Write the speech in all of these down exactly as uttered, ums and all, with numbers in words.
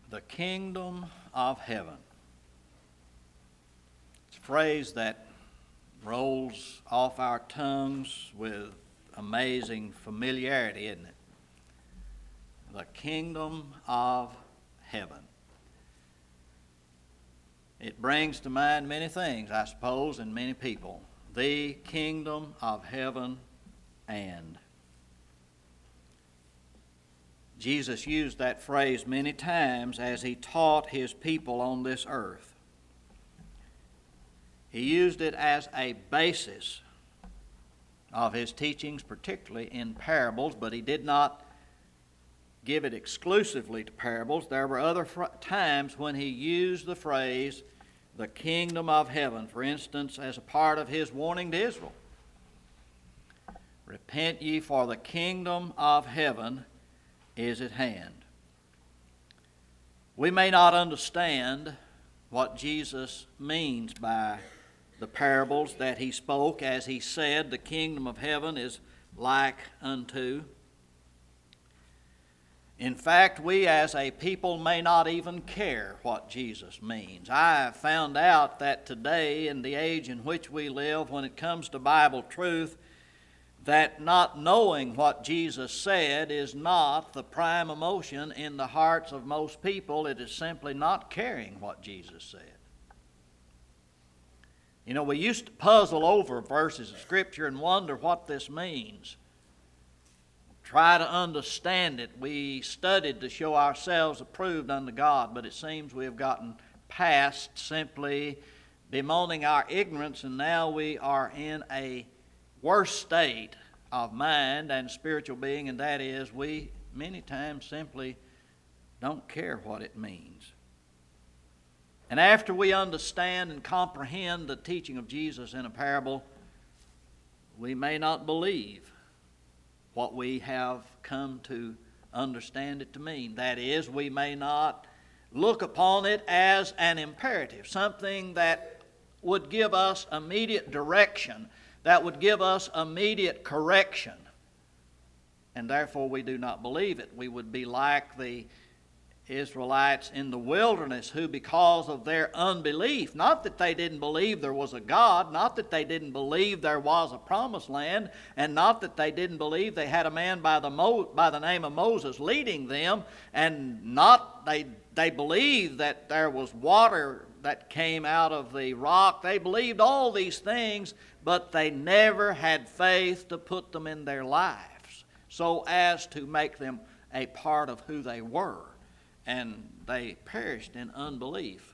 The kingdom of heaven. It's a phrase that rolls off our tongues with amazing familiarity, isn't it? The kingdom of heaven. It brings to mind many things, I suppose, and many people. The kingdom of heaven and. Jesus used that phrase many times as he taught his people on this earth. He used it as a basis of his teachings, particularly in parables, but he did not give it exclusively to parables. There were other fr- times when he used the phrase, the kingdom of heaven, for instance, as a part of his warning to Israel. Repent ye, for the kingdom of heaven is at hand. We may not understand what Jesus means by the parables that he spoke as he said, the kingdom of heaven is like unto. In fact, we as a people may not even care what Jesus means. I have found out that today, in the age in which we live, when it comes to Bible truth, that not knowing what Jesus said is not the prime emotion in the hearts of most people. It is simply not caring what Jesus said. You know, we used to puzzle over verses of Scripture and wonder what this means. Try to understand it. We studied to show ourselves approved unto God, but it seems we have gotten past simply bemoaning our ignorance, and now we are in a worse state of mind and spiritual being, and that is we many times simply don't care what it means. And after we understand and comprehend the teaching of Jesus in a parable, we may not believe what we have come to understand it to mean. That is, we may not look upon it as an imperative, something that would give us immediate direction, that would give us immediate correction, and therefore we do not believe it. We would be like the Israelites in the wilderness who, because of their unbelief, not that they didn't believe there was a God, not that they didn't believe there was a promised land, and not that they didn't believe they had a man by the Mo, by the name of Moses leading them, and not they they believed that there was water that came out of the rock. They believed all these things, but they never had faith to put them in their lives so as to make them a part of who they were. And they perished in unbelief.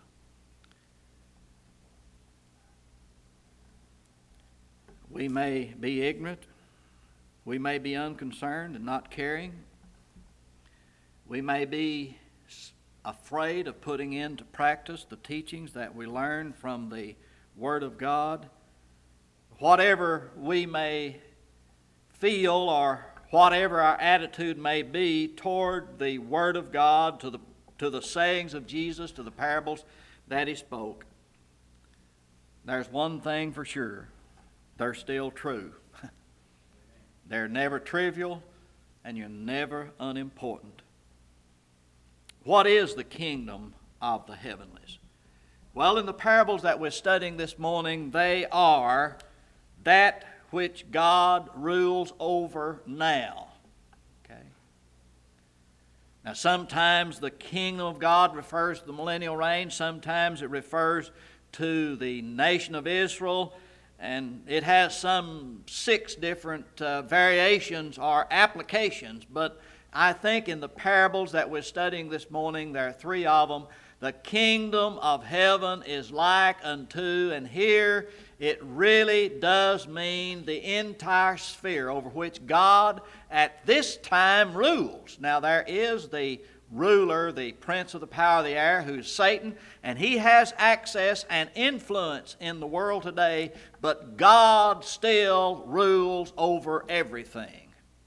We may be ignorant. We may be unconcerned and not caring. We may be afraid of putting into practice the teachings that we learn from the Word of God. Whatever we may feel or whatever our attitude may be toward the Word of God, to the, to the sayings of Jesus, to the parables that he spoke, there's one thing for sure. They're still true. They're never trivial, and you're never unimportant. What is the kingdom of the heavenlies? Well, in the parables that we're studying this morning, they are that which God rules over now. Okay. Now, sometimes the kingdom of God refers to the millennial reign. Sometimes it refers to the nation of Israel. And it has some six different uh, variations or applications. But I think in the parables that we're studying this morning, there are three of them. The kingdom of heaven is like unto, and here it really does mean the entire sphere over which God at this time rules. Now there is the ruler, the prince of the power of the air, who's Satan, and he has access and influence in the world today, but God still rules over everything.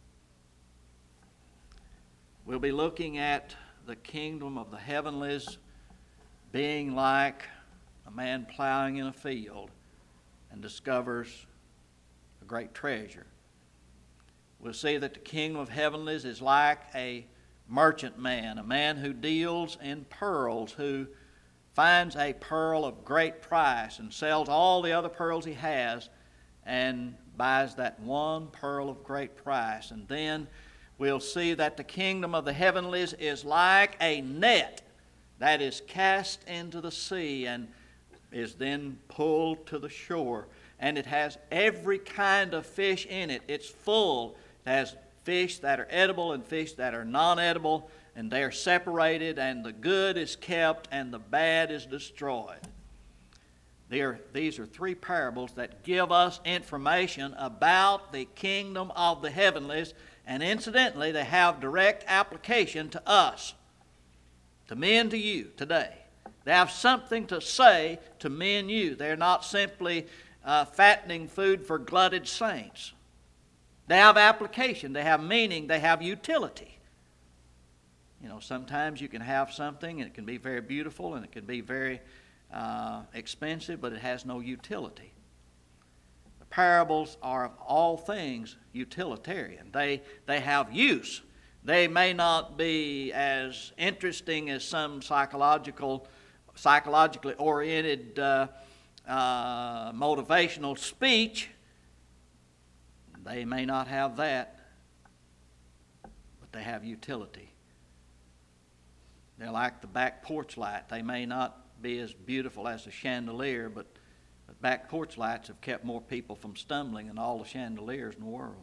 We'll be looking at the kingdom of the heavenlies being like a man plowing in a field and discovers a great treasure. We'll see that the kingdom of heavenlies is like a merchantman, a man who deals in pearls, who finds a pearl of great price and sells all the other pearls he has and buys that one pearl of great price. And then we'll see that the kingdom of the heavenlies is like a net that is cast into the sea and is then pulled to the shore. And it has every kind of fish in it. It's full. It has fish that are edible and fish that are non-edible, and they are separated, and the good is kept and the bad is destroyed. There, these are three parables that give us information about the kingdom of the heavenlies, and incidentally, they have direct application to us, to me and to you today. They have something to say to me and you. They're not simply uh, fattening food for glutted saints. They have application, they have meaning, they have utility. You know, sometimes you can have something and it can be very beautiful and it can be very uh, expensive, but it has no utility. The parables are of all things utilitarian. They, they have use. They may not be as interesting as some psychological, psychologically oriented uh, uh, motivational speech. They may not have that, but they have utility. They're like the back porch light. They may not be as beautiful as a chandelier, but the back porch lights have kept more people from stumbling than all the chandeliers in the world.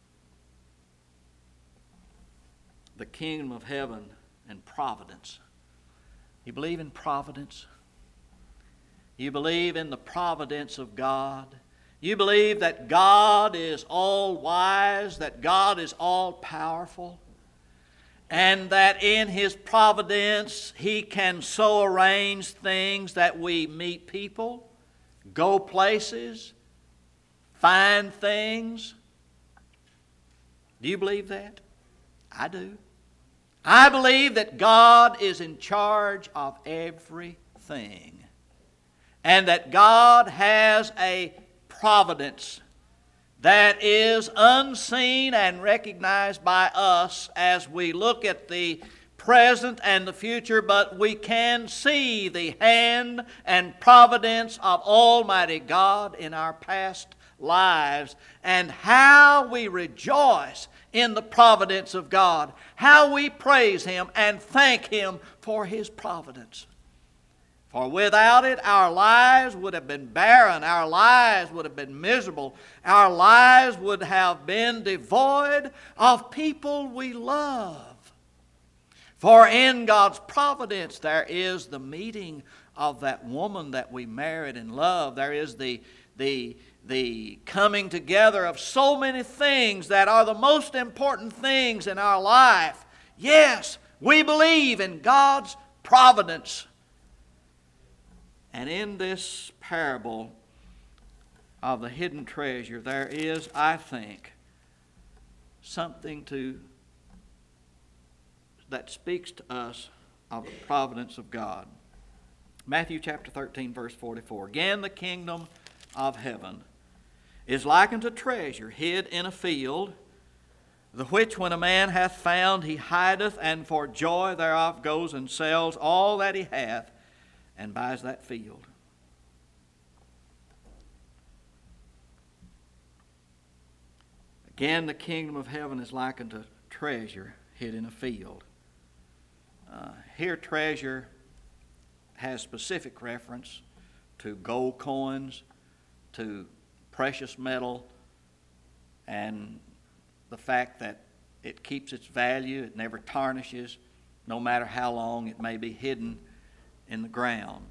The kingdom of heaven and providence. You believe in providence? You believe in the providence of God? You believe that God is all wise, that God is all powerful, and that in His providence He can so arrange things that we meet people, go places, find things. Do you believe that? I do. I believe that God is in charge of everything, and that God has a providence that is unseen and recognized by us as we look at the present and the future, but we can see the hand and providence of Almighty God in our past lives, and how we rejoice in the providence of God, how we praise Him and thank Him for His providence. For without it, our lives would have been barren. Our lives would have been miserable. Our lives would have been devoid of people we love. For in God's providence, there is the meeting of that woman that we married and loved. There is the, the, the coming together of so many things that are the most important things in our life. Yes, we believe in God's providence. And in this parable of the hidden treasure, there is, I think, something to that speaks to us of the providence of God. Matthew chapter thirteen, verse forty-four. Again, the kingdom of heaven is like unto treasure hid in a field, the which when a man hath found, he hideth, and for joy thereof goes and sells all that he hath, and buys that field. Again, the kingdom of heaven is like unto treasure hid in a field. Uh, here, treasure has specific reference to gold coins, to precious metal, and the fact that it keeps its value, it never tarnishes, no matter how long it may be hidden in the ground.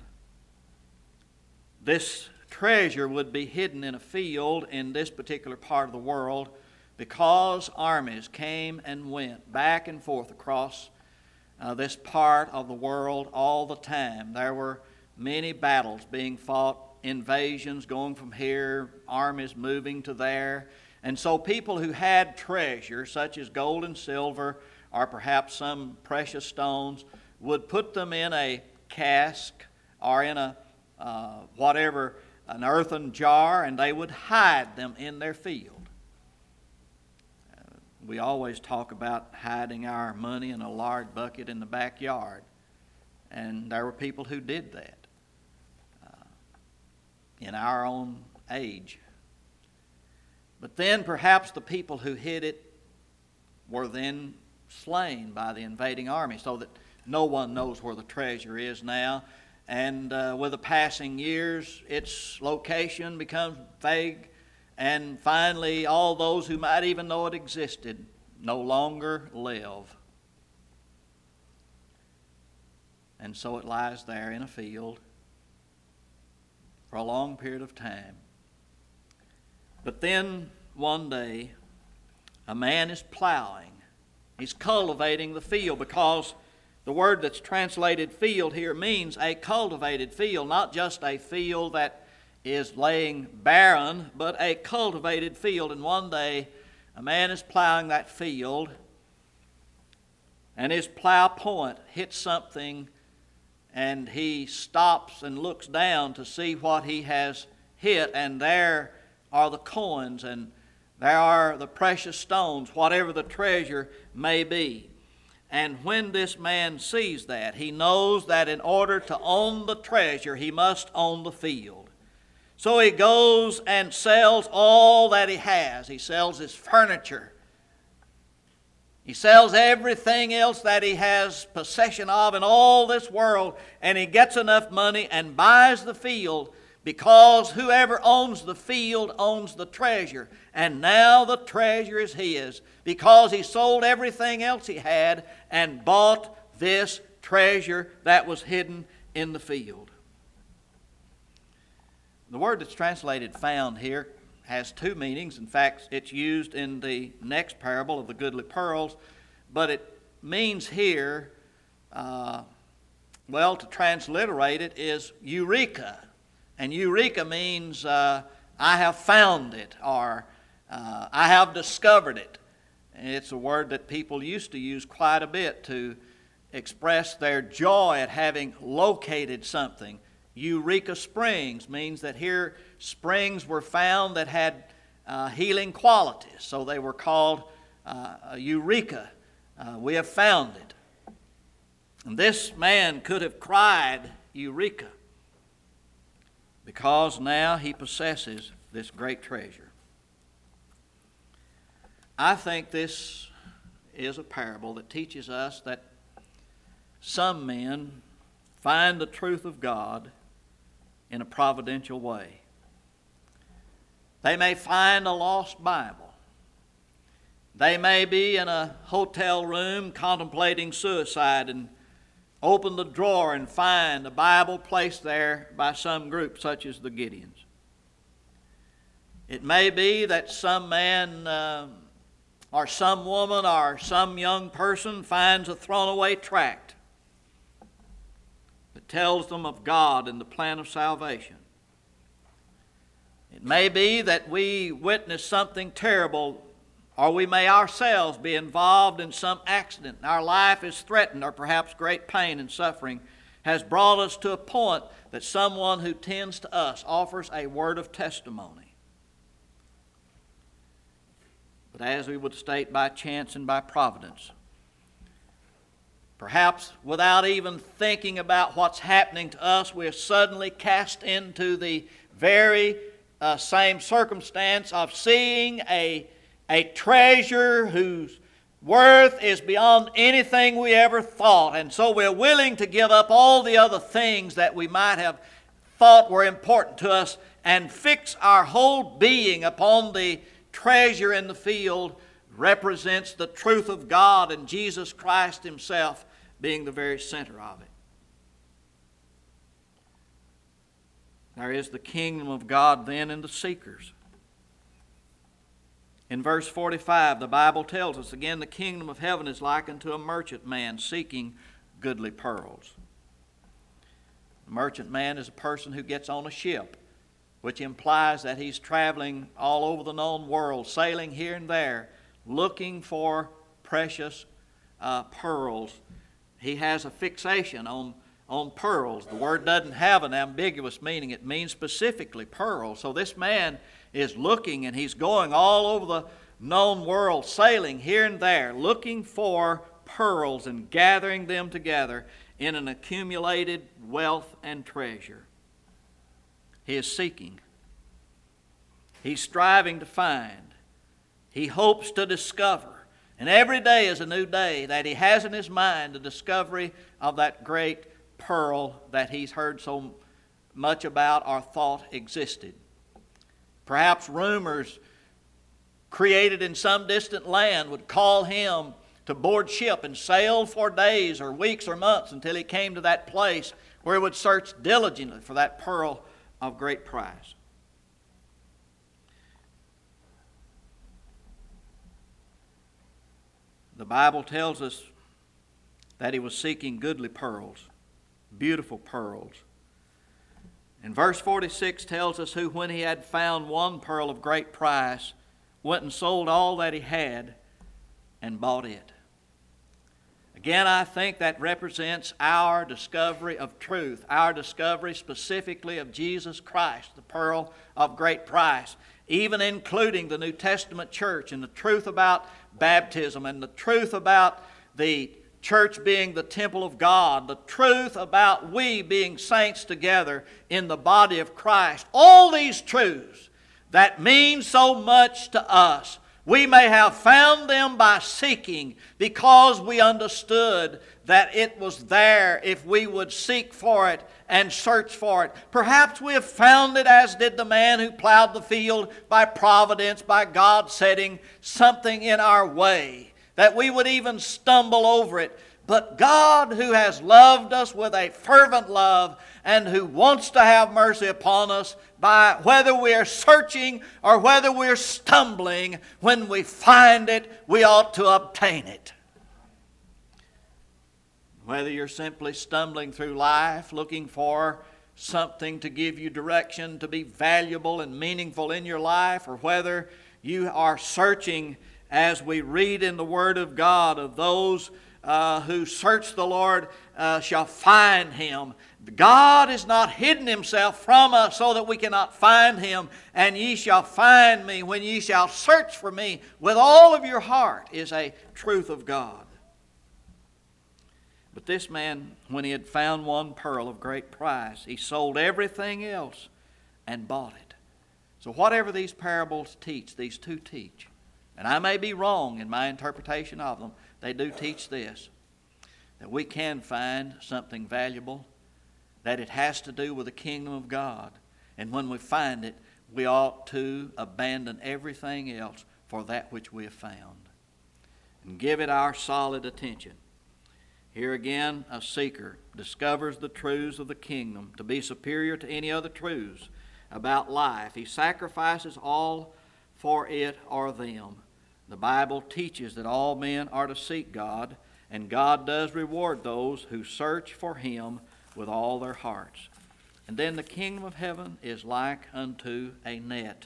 This treasure would be hidden in a field in this particular part of the world because armies came and went back and forth across uh, this part of the world all the time. There were many battles being fought, invasions going from here, armies moving to there. And so people who had treasure, such as gold and silver, or perhaps some precious stones, would put them in a cask or in a uh, whatever, an earthen jar, and they would hide them in their field. Uh, we always talk about hiding our money in a lard bucket in the backyard. And there were people who did that uh, in our own age. But then perhaps the people who hid it were then slain by the invading army, so that no one knows where the treasure is now. And uh, with the passing years, its location becomes vague. And finally, all those who might even know it existed no longer live. And so it lies there in a field for a long period of time. But then one day, a man is plowing. He's cultivating the field, because the word that's translated field here means a cultivated field, not just a field that is laying barren, but a cultivated field. And one day, a man is plowing that field, and his plow point hits something, and he stops and looks down to see what he has hit, and there are the coins, and there are the precious stones, whatever the treasure may be. And when this man sees that, he knows that in order to own the treasure, he must own the field. So he goes and sells all that he has. He sells his furniture. He sells everything else that he has possession of in all this world, and he gets enough money and buys the field, because whoever owns the field owns the treasure. And now the treasure is his, because he sold everything else he had and bought this treasure that was hidden in the field. The word that's translated found here has two meanings. In fact, it's used in the next parable of the goodly pearls, but it means here, uh, well, to transliterate it is eureka. And eureka means uh, I have found it, or uh, I have discovered it. And it's a word that people used to use quite a bit to express their joy at having located something. Eureka Springs means that here springs were found that had uh, healing qualities, so they were called uh, Eureka. Uh, we have found it. And this man could have cried Eureka, because now he possesses this great treasure. I think this is a parable that teaches us that some men find the truth of God in a providential way. They may find a lost Bible. They may be in a hotel room contemplating suicide and open the drawer and find a Bible placed there by some group such as the Gideons. It may be that some man uh, or some woman or some young person finds a thrown away tract that tells them of God and the plan of salvation. It may be that we witness something terrible, or we may ourselves be involved in some accident. Our life is threatened, or perhaps great pain and suffering has brought us to a point that someone who tends to us offers a word of testimony. But as we would state, by chance and by providence, perhaps without even thinking about what's happening to us, we're suddenly cast into the very uh, same circumstance of seeing a A treasure whose worth is beyond anything we ever thought. And so we're willing to give up all the other things that we might have thought were important to us and fix our whole being upon the treasure in the field. Represents the truth of God and Jesus Christ Himself being the very center of it. There is the kingdom of God then in the seekers. In verse forty-five, the Bible tells us again, the kingdom of heaven is likened to a merchant man seeking goodly pearls. A merchant man is a person who gets on a ship, which implies that he's traveling all over the known world, sailing here and there, looking for precious uh, pearls. He has a fixation on, on pearls. The word doesn't have an ambiguous meaning. It means specifically pearls. So this man is looking, and he's going all over the, known world, sailing here and there, looking for pearls and gathering them together in an accumulated wealth and treasure. He is seeking. He's striving to find. He hopes to discover. And every day is a new day that he has in his mind the discovery of that great pearl that he's heard so much about or thought existed. Perhaps rumors created in some distant land would call him to board ship and sail for days or weeks or months until he came to that place where he would search diligently for that pearl of great price. The Bible tells us that he was seeking goodly pearls, beautiful pearls. And verse forty-six tells us who, when he had found one pearl of great price, went and sold all that he had and bought it. Again, I think that represents our discovery of truth, our discovery specifically of Jesus Christ, the pearl of great price, even including the New Testament church and the truth about baptism and the truth about the church being the temple of God, the truth about we being saints together in the body of Christ. All these truths that mean so much to us, we may have found them by seeking because we understood that it was there if we would seek for it and search for it. Perhaps we have found it as did the man who plowed the field by providence, by God setting something in our way, that we would even stumble over it. But God, who has loved us with a fervent love and who wants to have mercy upon us, by whether we are searching or whether we're stumbling, when we find it, we ought to obtain it. Whether you're simply stumbling through life looking for something to give you direction, to be valuable and meaningful in your life, or whether you are searching, as we read in the Word of God, of those uh, who search the Lord uh, shall find Him. God has not hidden Himself from us so that we cannot find Him. And ye shall find me when ye shall search for me with all of your heart, is a truth of God. But this man, when he had found one pearl of great price, he sold everything else and bought it. So whatever these parables teach, these two teach, and I may be wrong in my interpretation of them, they do teach this, that we can find something valuable, that it has to do with the kingdom of God. And when we find it, we ought to abandon everything else for that which we have found and give it our solid attention. Here again, a seeker discovers the truths of the kingdom to be superior to any other truths about life. He sacrifices all for it or them. The Bible teaches that all men are to seek God, and God does reward those who search for Him with all their hearts. And then the kingdom of heaven is like unto a net.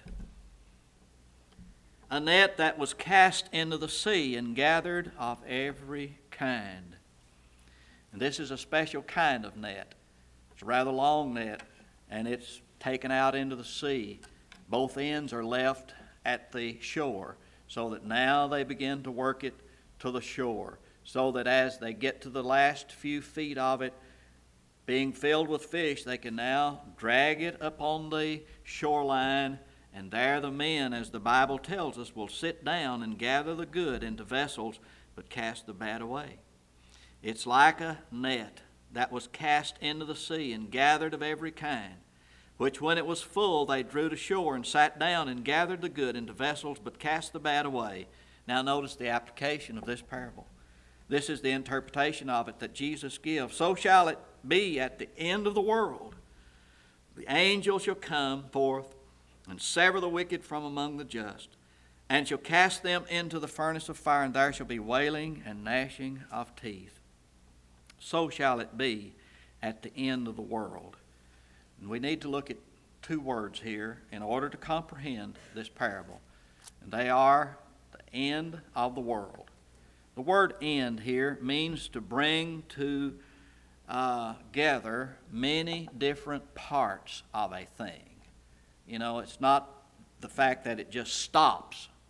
A net that was cast into the sea and gathered of every kind. And this is a special kind of net. It's a rather long net, and it's taken out into the sea. Both ends are left at the shore, so that now they begin to work it to the shore, so that as they get to the last few feet of it, being filled with fish, they can now drag it upon the shoreline, and there the men, as the Bible tells us, will sit down and gather the good into vessels, but cast the bad away. It's like a net that was cast into the sea and gathered of every kind, which when it was full they drew to shore and sat down and gathered the good into vessels, but cast the bad away. Now notice the application of this parable. This is the interpretation of it that Jesus gives. So shall it be at the end of the world. The angel shall come forth and sever the wicked from among the just, and shall cast them into the furnace of fire, and there shall be wailing and gnashing of teeth. So shall it be at the end of the world. And we need to look at two words here in order to comprehend this parable. And they are the end of the world. The word end here means to bring to uh, gather many different parts of a thing. You know, it's not the fact that it just stops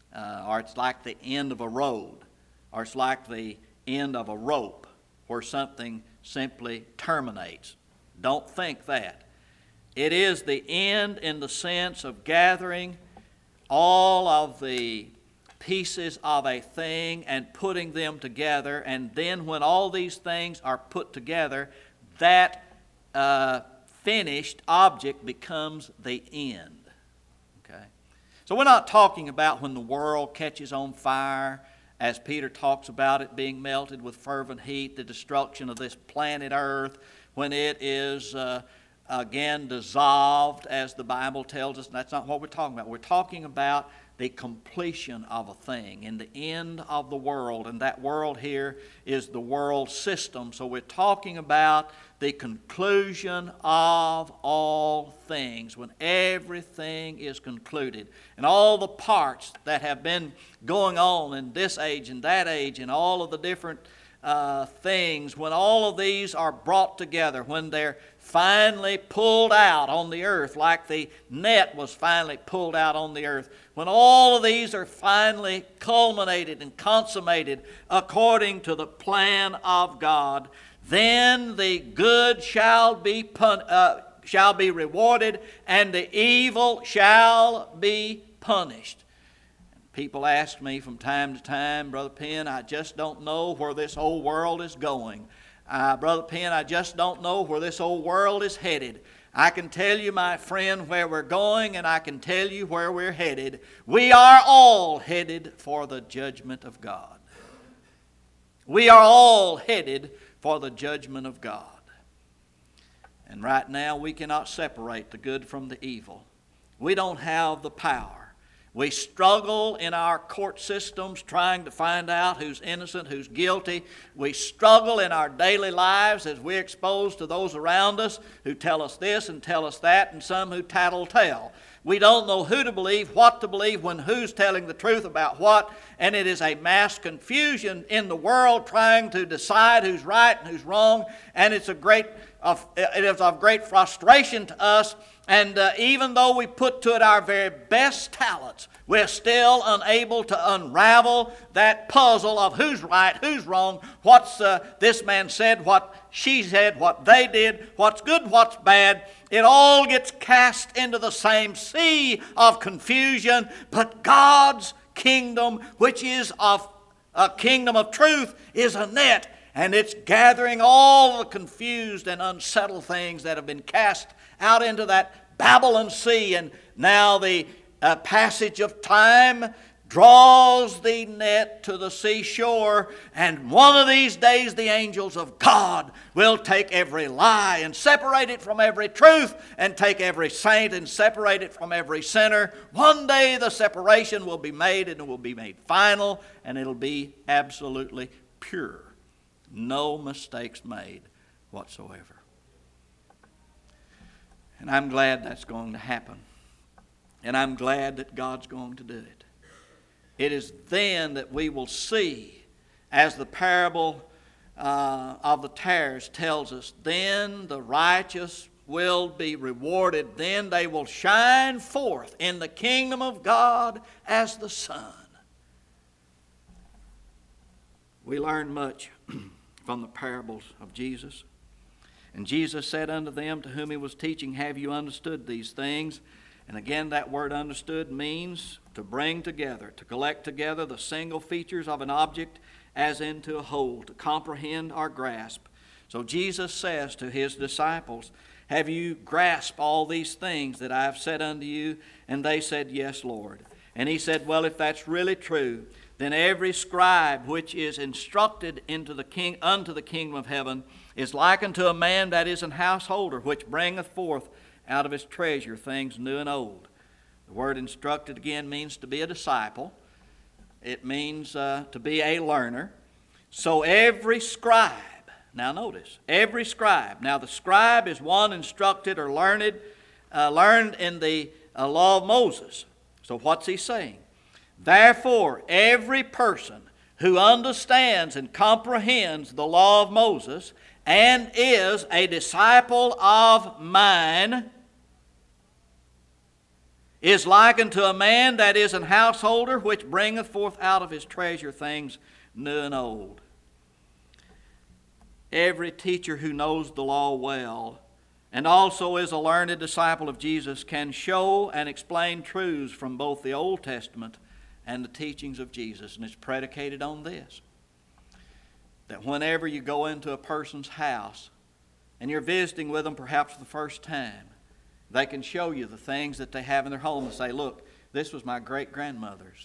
uh, or it's like the end of a road, or it's like the end of a rope where something simply terminates. Don't think that. It is the end in the sense of gathering all of the pieces of a thing and putting them together, and then when all these things are put together, that uh, finished object becomes the end. Okay? So we're not talking about when the world catches on fire, as Peter talks about it being melted with fervent heat, the destruction of this planet Earth, when it is uh, again dissolved, as the Bible tells us. That's not what we're talking about. We're talking about the completion of a thing and the end of the world, and that world here is the world system. So we're talking about the conclusion of all things, when everything is concluded, and all the parts that have been going on in this age and that age, and all of the different uh, things, when all of these are brought together, when they're finally pulled out on the earth, like the net was finally pulled out on the earth, when all of these are finally culminated and consummated according to the plan of God, then the good shall be pun- uh, shall be rewarded, and the evil shall be punished. People ask me from time to time, Brother Penn, I just don't know where this old world is going. Uh, Brother Penn, I just don't know where this old world is headed. I can tell you, my friend, where we're going, and I can tell you where we're headed. We are all headed for the judgment of God. We are all headed for the judgment of God. And right now we cannot separate the good from the evil. We don't have the power. We struggle in our court systems trying to find out who's innocent, who's guilty. We struggle in our daily lives as we're exposed to those around us who tell us this and tell us that, and some who tattle-tale. We don't know who to believe, what to believe, when who's telling the truth about what, and it is a mass confusion in the world trying to decide who's right and who's wrong, and it's a great, it is of great frustration to us. And uh, even though we put to it our very best talents, we're still unable to unravel that puzzle of who's right, who's wrong, what's uh, this man said, what she said, what they did, what's good, what's bad. It all gets cast into the same sea of confusion. But God's kingdom, which is of a kingdom of truth, is a net, and it's gathering all the confused and unsettled things that have been cast out into that Babylon Sea. And now the uh, passage of time draws the net to the seashore, and one of these days the angels of God will take every lie and separate it from every truth, and take every saint and separate it from every sinner. One day the separation will be made, and it will be made final, and it'll be absolutely pure. No mistakes made whatsoever. And I'm glad that's going to happen. And I'm glad that God's going to do it. It is then that we will see, as the parable uh, of the tares tells us, then the righteous will be rewarded. Then they will shine forth in the kingdom of God as the sun. We learn much from the parables of Jesus. And Jesus said unto them to whom he was teaching, have you understood these things? And again, that word understood means to bring together, to collect together the single features of an object as into a whole, to comprehend or grasp. So Jesus says to his disciples, have you grasped all these things that I have said unto you? And they said, yes, Lord. And he said, well, if that's really true, then every scribe which is instructed into the king unto the kingdom of heaven is like unto a man that is an householder, which bringeth forth out of his treasure things new and old. The word instructed again means to be a disciple. It means uh, to be a learner. So every scribe, now notice, every scribe. Now the scribe is one instructed or learned, uh, learned in the uh, law of Moses. So what's he saying? Therefore, every person who understands and comprehends the law of Moses and is a disciple of mine is likened to a man that is an householder, which bringeth forth out of his treasure things new and old. Every teacher who knows the law well and also is a learned disciple of Jesus can show and explain truths from both the Old Testament and the teachings of Jesus. And it's predicated on this, that whenever you go into a person's house and you're visiting with them perhaps for the first time, they can show you the things that they have in their home and say, look, this was my great-grandmother's.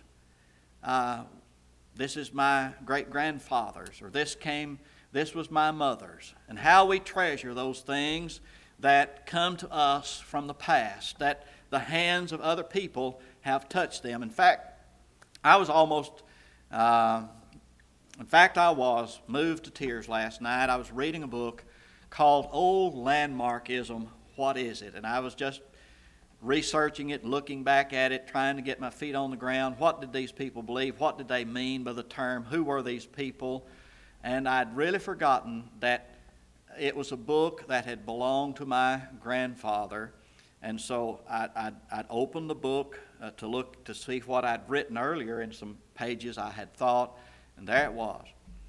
Uh, this is my great-grandfather's. Or this came, this was my mother's. And how we treasure those things that come to us from the past, that the hands of other people have touched them. In fact, I was almost, uh, in fact, I was moved to tears last night. I was reading a book called Old Landmarkism, What Is It? And I was just researching it, looking back at it, trying to get my feet on the ground. What did these people believe? What did they mean by the term? Who were these people? And I'd really forgotten that it was a book that had belonged to my grandfather. And so I'd, I'd, I'd opened the book uh, to look to see what I'd written earlier in some pages I had thought, and there it was,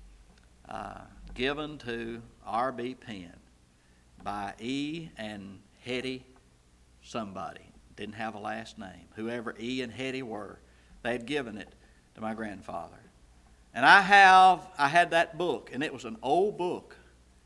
uh, given to R B Penn by E. and Hetty somebody. Didn't have a last name. Whoever E. and Hetty were, they had given it to my grandfather. And I have, I had that book, and it was an old book,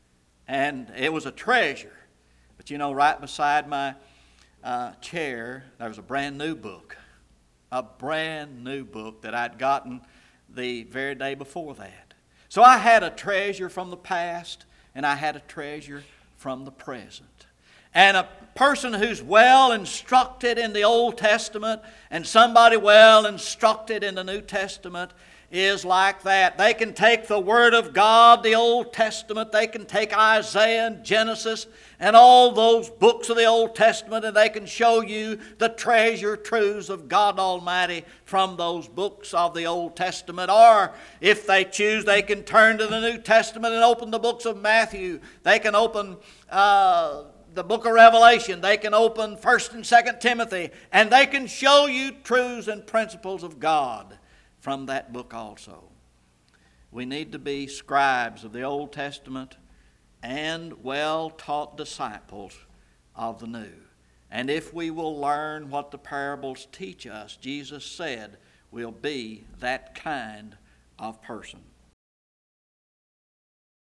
and it was a treasure. But you know, right beside my uh, chair, there was a brand new book, a brand new book that I'd gotten the very day before that. So I had a treasure from the past, and I had a treasure from the present. And a person who's well instructed in the Old Testament and somebody well instructed in the New Testament is like that. They can take the Word of God, the Old Testament, they can take Isaiah and Genesis and all those books of the Old Testament, and they can show you the treasure truths of God Almighty from those books of the Old Testament. Or if they choose, they can turn to the New Testament and open the books of Matthew. They can open uh, the book of Revelation. They can open First and Second Timothy, and they can show you truths and principles of God from that book also. We need to be scribes of the Old Testament and well-taught disciples of the New. And if we will learn what the parables teach us, Jesus said, we'll be that kind of person.